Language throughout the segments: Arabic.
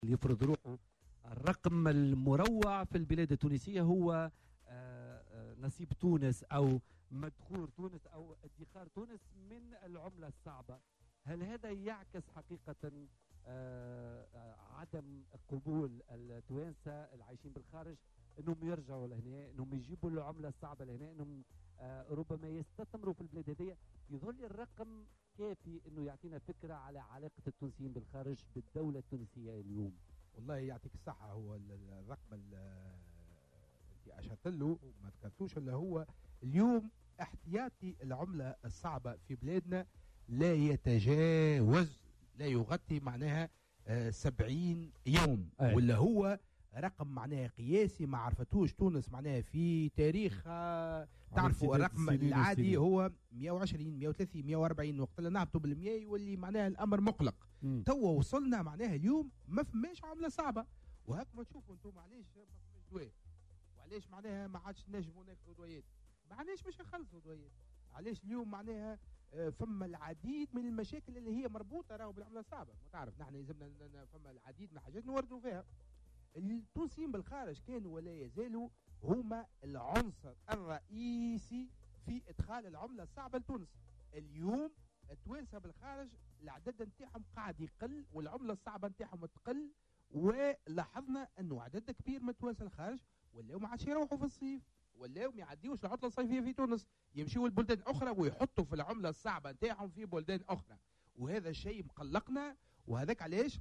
يفرض روحه. الرقم المروع في البلاد التونسية هو نصيب تونس أو مدخور تونس أو ادخار تونس من العملة الصعبة. هل هذا يعكس حقيقة عدم قبول التوانسة العايشين بالخارج انهم يرجعوا لهنا، انهم يجيبوا العملة الصعبة لهنا، انهم ربما يستثمروا في البلاد هذه؟ يظل الرقم كافي انه يعطينا فكرة على علاقة التونسيين بالخارج بالدولة التونسية اليوم؟ والله يعطيك الصحة، هو الرقم اللي أشرت له وما ذكرتوش اللي هو اليوم احتياطي العملة الصعبة في بلادنا لا يتجاوز، لا يغطي معناها 70 يوم. ولا هو رقم معناها قياسي ما عرفتوش تونس معناها في تاريخ. تعرفوا الرقم العادي هو 120 130 140، وقت اللي نهبطوا بال100 يولي معناها الامر مقلق. توا وصلنا معناها اليوم ما فماش عمله صعبه، وهاك ما تشوفوا انتم علاش ما فماش دواء، وعلاش معناها ما عادش نجموا ناخذوا دوايات، ما عادش باش نخلصوا دوايات. علاش اليوم معناها فما العديد من المشاكل اللي هي مربوطه راهو بالعمله الصعبه. ما تعرف نحن يلزمنا فما العديد من الحاجات نوردوا فيها. التونسيين بالخارج كانوا ولا يزالوا هما العنصر الرئيسي في ادخال العمله الصعبه لتونس. اليوم التوانسه بالخارج العدد نتاعهم قاعد يقل والعمله الصعبه نتاعهم تقل، ولاحظنا انه عدد كبير من التوانسه الخارج ولاو ما عادش يروحوا في الصيف، ولاو ما يعديوش العطله الصيفيه في تونس، يمشيوا لبلدان اخرى ويحطوا في العمله الصعبه نتاعهم في بلدان اخرى. وهذا الشيء مقلقنا. وهذاك علاش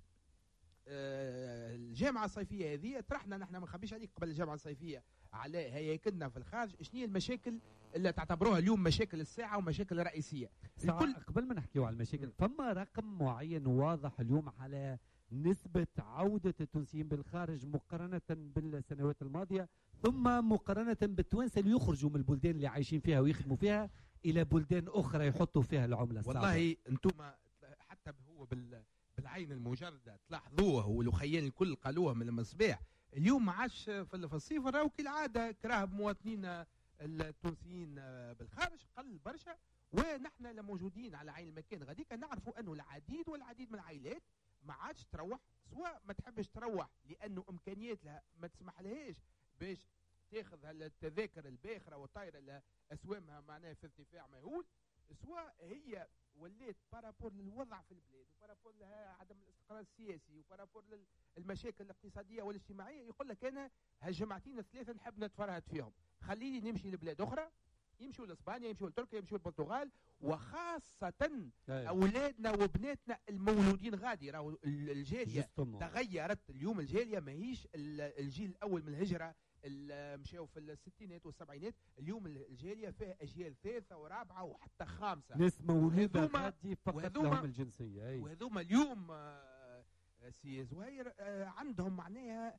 الجامعه الصيفيه هذه طرحنا نحن، ما نخبيش عليك، قبل الجامعه الصيفيه على هياكلنا في الخارج شنو هي المشاكل اللي تعتبروها اليوم مشاكل الساعه ومشاكل رئيسيه. الكل قبل ما نحكيو على المشاكل، فما رقم معين واضح اليوم على نسبة عودة التونسيين بالخارج مقارنة بالسنوات الماضية، ثم مقارنة بالتوانسة اللي يخرجوا من البلدان اللي عايشين فيها ويخدموا فيها إلى بلدان أخرى يحطوا فيها العملة الصعبة؟ والله أنتم حتى هو بالعين المجردة تلاحظوه، والخيال الكل قالوه من المصباح. اليوم ما عادش في الصيف راهو كالعادة كراه مواطنين التونسيين بالخارج قل برشا، ونحن الموجودين على عين المكان غاديك نعرفوا أنه العديد والعديد من العائلات ما عادش تروح، سواء ما تحبش تروح لانه امكانياتها ما تسمح لهاش باش تاخذ التذاكر الباخره والطايره اللي اسوامها معناها في ارتفاع مهول، سواء هي ولات بارابور للوضع في البلاد وبارابور لها عدم الاستقرار السياسي وبارابور للمشاكل الاقتصاديه والاجتماعيه، يقول لك انا هالجماعتين الثلاثه نحب نتفرهد فيهم، خليني نمشي لبلاد اخرى، يمشوا لاسبانيا، يمشوا لتركيا، يمشوا للبرتغال، وخاصة اولادنا وبناتنا المولودين غادي. راهو الجاليه تغيرت اليوم، الجاليه ماهيش الجيل الاول من الهجره اللي مشاو في الستينات والسبعينات، اليوم الجاليه فيها اجيال ثالثه ورابعه وحتى خامسه، ناس مولوده غادي فقط لهم الجنسيه. وهذوما اليوم سي زهير عندهم معناها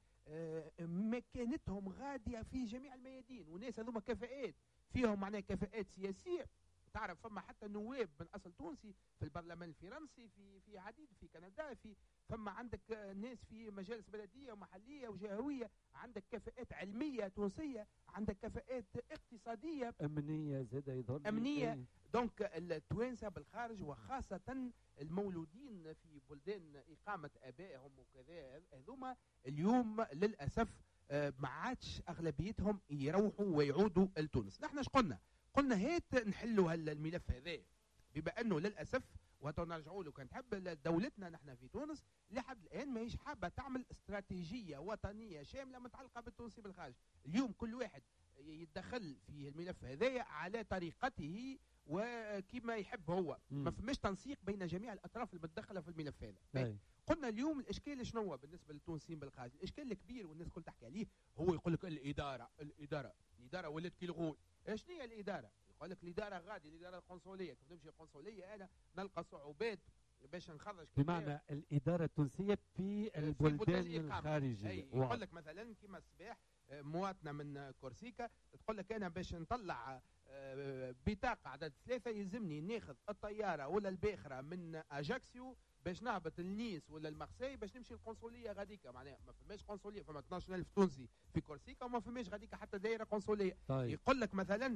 مكانتهم غاديه في جميع الميادين، والناس هذوما كفاءات فيهم معناها كفاءات سياسيه. تعرف فما حتى نواب من اصل تونسي في البرلمان الفرنسي، في عديد في كندا، فما عندك ناس في مجالس بلديه ومحليه وجهويه، عندك كفاءات علميه تونسيه، عندك كفاءات اقتصاديه امنيه زاده يظهر امنيه. دونك التوانسه بالخارج وخاصه المولودين في بلدان اقامه ابائهم وكذا هذوما اليوم للاسف ما عادش اغلبيتهم يروحوا ويعودوا لتونس. نحن اش قلنا هات نحلوا الملف هذا، بما انه للاسف وتنرجعوا له كان تحب دولتنا نحن في تونس لحد الان ماهيش حابه تعمل استراتيجيه وطنيه شامله متعلقه بالتونسي بالخارج. اليوم كل واحد يتدخل في الملف هذايا على طريقته وكما يحب هو، ما فماش تنسيق بين جميع الاطراف المتدخله في الملف هذا. قلنا اليوم الاشكال شنو هو بالنسبه للتونسيين بالخارج؟ الاشكال الكبير والناس الكل تحكي عليه هو يقول لك الاداره ولات كي الغول. شنو هي الاداره؟ يقول لك الاداره غادي، الاداره القنصليه، كيف نمشي القنصليه انا نلقى صعوبات باش نخرج بمعنى الاداره التونسيه في البلدان الخارجيه. يقول لك مثلا كما الصباح مواطنه من كورسيكا تقول لك انا باش نطلع بطاقه عدد 3 يلزمني ناخذ الطياره ولا الباخره من اجاكسيو باش نهبط لنيس ولا المارسي باش نمشي القنصليه غاديك. معناها ما فماش قنصليه، فما 12000 تونسي في كورسيكا وما فماش غاديك حتى دائره قنصليه. طيب. يقول لك مثلا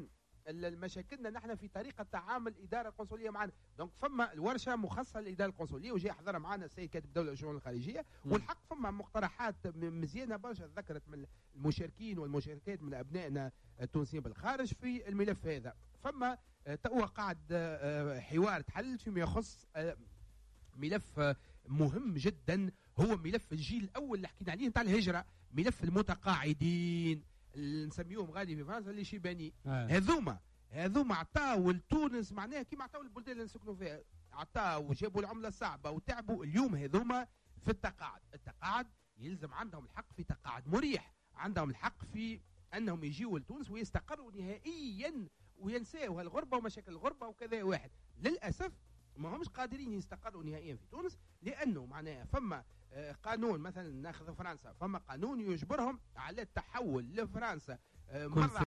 مشاكلنا نحن في طريقه تعامل الاداره القنصليه معنا. دونك فما الورشه مخصصه للاداره القنصليه وجاي حضرها معنا السيد كاتب الدوله للشؤون الخارجيه، والحق فما مقترحات مزيانه برشا ذكرت من المشاركين والمشاركات من ابنائنا التونسيين بالخارج في الملف هذا. فما توا قاعد حوار تحل فيما يخص ملف مهم جدا، هو ملف الجيل الاول اللي حكينا عليه نتاع الهجره، ملف المتقاعدين اللي نسميوهم غادي في فرنسا اللي شيباني. هذوما عطاو لتونس معناها كيما عطاو البلدان اللي نسكنوا فيها، عطاو وجابوا العمله صعبه وتعبوا. اليوم هذوما في التقاعد يلزم عندهم الحق في تقاعد مريح، عندهم الحق في انهم يجيوا لتونس ويستقروا نهائيا وينساوا الغربه ومشاكل الغربه وكذا. واحد للاسف ما همش قادرين يستقروا نهائيا في تونس، لانه معناها فما قانون، مثلا ناخذ فرنسا، فما قانون يجبرهم على التحول لفرنسا مرة